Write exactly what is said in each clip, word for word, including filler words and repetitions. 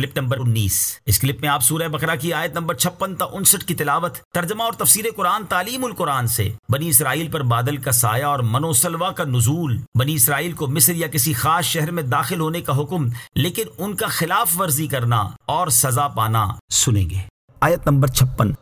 Clip نمبر انیس۔ اس کلپ میں آپ سورہ بقرہ کی آیت نمبر چھپن تا انسٹھ کی تلاوت، ترجمہ اور تفسیر قرآن تعلیم القرآن سے بنی اسرائیل پر بادل کا سایہ اور من و سلوہ کا نزول، بنی اسرائیل کو مصر یا کسی خاص شہر میں داخل ہونے کا حکم، لیکن ان کا خلاف ورزی کرنا اور سزا پانا سنیں گے۔ آیت نمبر چھپن۔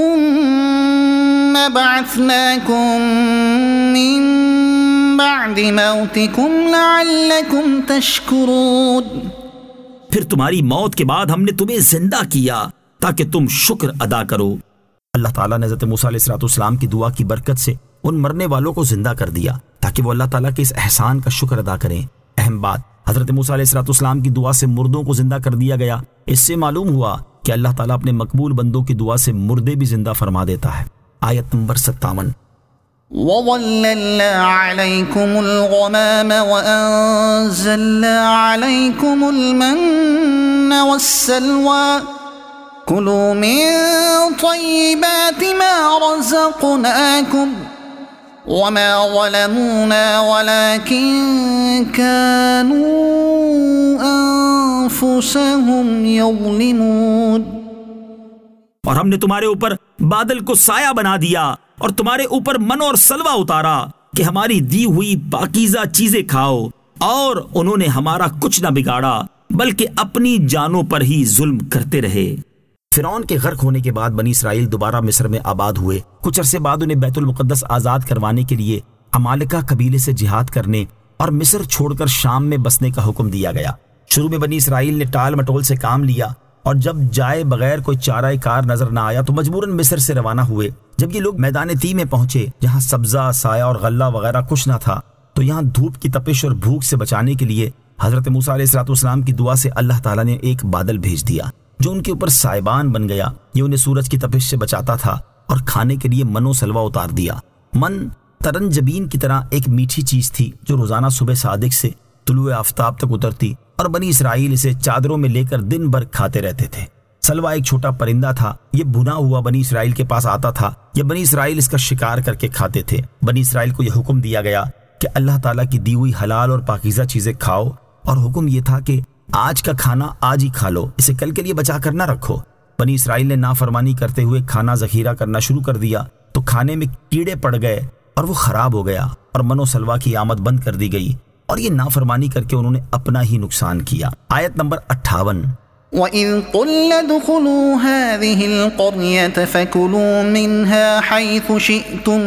ثم بعثناكم من بعد موتكم لعلكم تشكرون۔ پھر تمہاری موت کے بعد ہم نے تمہیں زندہ کیا تاکہ تم شکر ادا کرو۔ اللہ تعالیٰ نے حضرت موسیٰ علیہ السلام کی دعا کی برکت سے ان مرنے والوں کو زندہ کر دیا تاکہ وہ اللہ تعالیٰ کے اس احسان کا شکر ادا کریں۔ اہم بات، حضرت موسیٰ علیہ السلام کی دعا سے مردوں کو زندہ کر دیا گیا۔ اس سے معلوم ہوا کہ اللہ تعالیٰ اپنے مقبول بندوں کی دعا سے مردے بھی زندہ فرما دیتا ہے۔ آیت نمبر ستاون۔ وَظَلَّلْنَا عَلَيْكُمُ الْغَمَامَ وَأَنزَلْنَا عَلَيْكُمُ الْمَنَّ وَالسَّلْوَىٰ كُلُوا مِن طَيِّبَاتِ مَا رَزَقْنَاكُمْ وَمَا ظَلَمُونَا وَلَٰكِن كَانُوا أَنفُسَهُمْ يَظْلِمُونَ۔ اور ہم نے تمہارے اوپر بادل کو سایہ بنا دیا اور تمہارے اوپر من اور سلوہ اتارا کہ ہماری دی ہوئی پاکیزہ چیزیں کھاؤ، اور انہوں نے ہمارا کچھ نہ بگاڑا بلکہ اپنی جانوں پر ہی ظلم کرتے رہے۔ فرعون کے غرق ہونے کے بعد بنی اسرائیل دوبارہ مصر میں آباد ہوئے۔ کچھ عرصے بعد انہیں بیت المقدس آزاد کروانے کے لیے عمالقہ قبیلے سے جہاد کرنے اور مصر چھوڑ کر شام میں بسنے کا حکم دیا گیا۔ شروع میں بنی اسرائیل نے ٹال مٹول سے کام لیا، اور جب جائے بغیر کوئی چارہ کار نظر نہ آیا تو مجبوراً مصر سے روانہ ہوئے۔ جب یہ لوگ میدان تی میں پہنچے جہاں سبزہ، سایہ اور غلہ وغیرہ کچھ نہ تھا، تو یہاں دھوپ کی تپش اور بھوک سے بچانے کے لیے حضرت موسیٰ علیہ السلام کی دعا سے اللہ تعالیٰ نے ایک بادل بھیج دیا جو ان کے اوپر سائبان بن گیا۔ یہ انہیں سورج کی تپش سے بچاتا تھا اور کھانے کے لیے من و سلوہ اتار دیا۔ من ترنجبین کی طرح ایک میٹھی چیز تھی جو روزانہ صبح صادق سے طلوع آفتاب تک اترتی، اور بنی اسرائیل اسے چادروں میں لے کر دن بھر کھاتے رہتے تھے۔ سلوہ ایک چھوٹا پرندہ تھا، یہ بھنا ہوا بنی اسرائیل کے پاس آتا تھا، یا بنی اسرائیل اس کا شکار کر کے کھاتے تھے۔ بنی اسرائیل کو یہ حکم دیا گیا کہ اللہ تعالیٰ کی دی ہوئی حلال اور پاکیزہ چیزیں کھاؤ، اور حکم یہ تھا کہ آج کا کھانا آج ہی کھا لو، اسے کل کے لیے بچا کر نہ رکھو۔ بنی اسرائیل نے نافرمانی کرتے ہوئے کھانا ذخیرہ کرنا شروع کر دیا تو کھانے میں کیڑے پڑ گئے اور وہ خراب ہو گیا، اور من و سلوہ کی آمد بند کر دی گئی، اور یہ نافرمانی کر کے انہوں نے اپنا ہی نقصان کیا۔ آیت نمبر اٹھاون۔ وَإِذْ قُلْنَا ادْخُلُوا هَٰذِهِ الْقَرْيَةَ فَكُلُوا مِنْهَا حَيْثُ شِئْتُمْ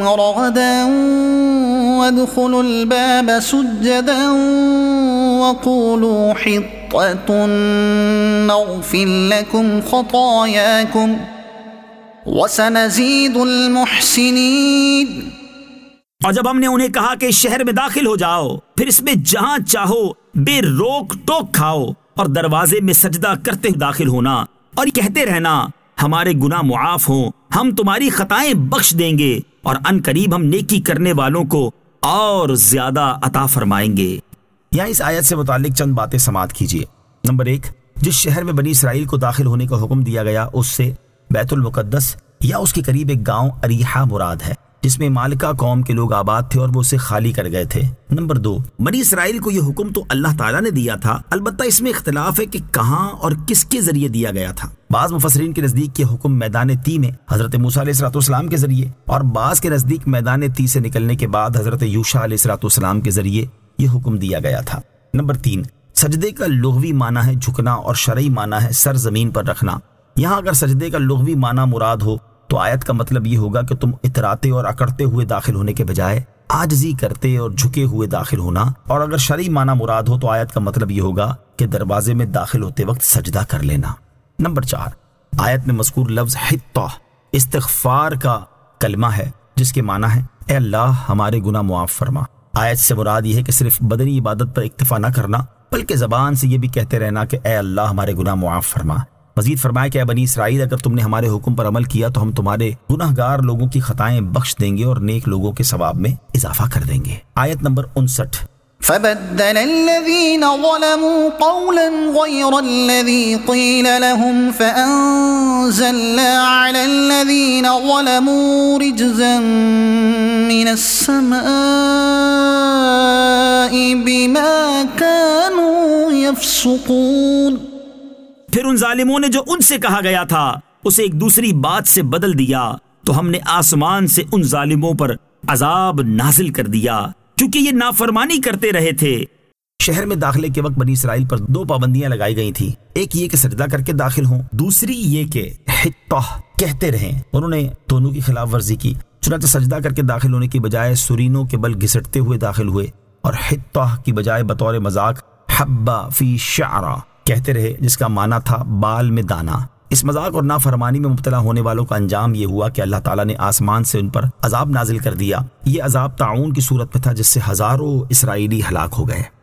رَغَدًا وَادْخُلُوا الْبَابَ سُجَّدًا وَقُولُوا حِطَّةٌ نَغْفِرْ لَكُمْ خَطَايَاكُمْ وَسَنَزِيدُ الْمُحْسِنِينَ۔ اور جب ہم نے انہیں کہا کہ شہر میں داخل ہو جاؤ، پھر اس میں جہاں چاہو بے روک ٹوک کھاؤ، اور دروازے میں سجدہ کرتے داخل ہونا، اور کہتے رہنا ہمارے گناہ معاف ہوں، ہم تمہاری خطائیں بخش دیں گے، اور ان قریب ہم نیکی کرنے والوں کو اور زیادہ عطا فرمائیں گے۔ یہاں اس آیت سے متعلق چند باتیں سماعت کیجیے۔ نمبر ایک، جس شہر میں بنی اسرائیل کو داخل ہونے کا حکم دیا گیا اس سے بیت المقدس یا اس کے قریب ایک گاؤں اریحہ مراد ہے جس میں مالکہ قوم کے لوگ آباد تھے اور وہ اسے خالی کر گئے تھے۔ نمبر دو، بنی اسرائیل کو یہ حکم تو اللہ تعالیٰ نے دیا تھا، البتہ اس میں اختلاف ہے کہ کہاں اور کس کے ذریعے دیا گیا تھا۔ بعض مفسرین کے نزدیک یہ حکم میدان تی میں حضرت موسیٰ علیہ السلام کے ذریعے، اور بعض کے نزدیک میدان تی سے نکلنے کے بعد حضرت یوشع علیہ السلام کے ذریعے یہ حکم دیا گیا تھا۔ نمبر تین، سجدے کا لغوی معنی ہے جھکنا اور شرعی معنی ہے سر زمین پر رکھنا۔ یہاں اگر سجدے کا لغوی معنی مراد ہو تو آیت کا مطلب یہ ہوگا کہ تم اتراتے اور اکڑتے ہوئے داخل ہونے کے بجائے عاجزی کرتے اور جھکے ہوئے داخل ہونا، اور اگر شرعی معنی مراد ہو تو آیت کا مطلب یہ ہوگا کہ دروازے میں داخل ہوتے وقت سجدہ کر لینا۔ نمبر چار، آیت میں مذکور لفظ حطہ استغفار کا کلمہ ہے جس کے معنی ہے اے اللہ ہمارے گناہ معاف فرما۔ آیت سے مراد یہ ہے کہ صرف بدنی عبادت پر اکتفا نہ کرنا بلکہ زبان سے یہ بھی کہتے رہنا کہ اے اللہ ہمارے گناہ معاف فرما۔ مزید فرمایا کہ اے بنی اسرائیل اگر تم نے ہمارے حکم پر عمل کیا تو ہم تمہارے گناہ گار لوگوں کی خطائیں بخش دیں گے اور نیک لوگوں کے ثواب میں اضافہ کر دیں گے۔ آیت نمبر انسٹھ۔ فبدل الذين ظلموا قولا غير الذي قيل لهم فأنزلنا على الذين ظلموا رجزا من السماء بما كانوا يفسقون۔ پھر ان ظالموں نے جو ان سے کہا گیا تھا اسے ایک دوسری بات سے بدل دیا تو ہم نے آسمان سے ان ظالموں پر عذاب نازل کر دیا کیونکہ یہ نافرمانی کرتے رہے تھے۔ شہر میں داخلے کے وقت بنی اسرائیل پر دو پابندیاں لگائی گئی تھیں، ایک یہ کہ سجدہ کر کے داخل ہوں، دوسری یہ کہ حطہ کہتے رہیں۔ انہوں نے دونوں کی خلاف ورزی کی، چنانچہ سجدہ کر کے داخل ہونے کی بجائے سرینوں کے بل گھسٹتے ہوئے داخل ہوئے، اور حطہ کی بجائے بطور مذاق حبہ فی شعرہ کہتے رہے، جس کا معنی تھا بال میں دانا۔ اس مذاق اور نافرمانی میں مبتلا ہونے والوں کا انجام یہ ہوا کہ اللہ تعالیٰ نے آسمان سے ان پر عذاب نازل کر دیا۔ یہ عذاب طاعون کی صورت میں تھا جس سے ہزاروں اسرائیلی ہلاک ہو گئے۔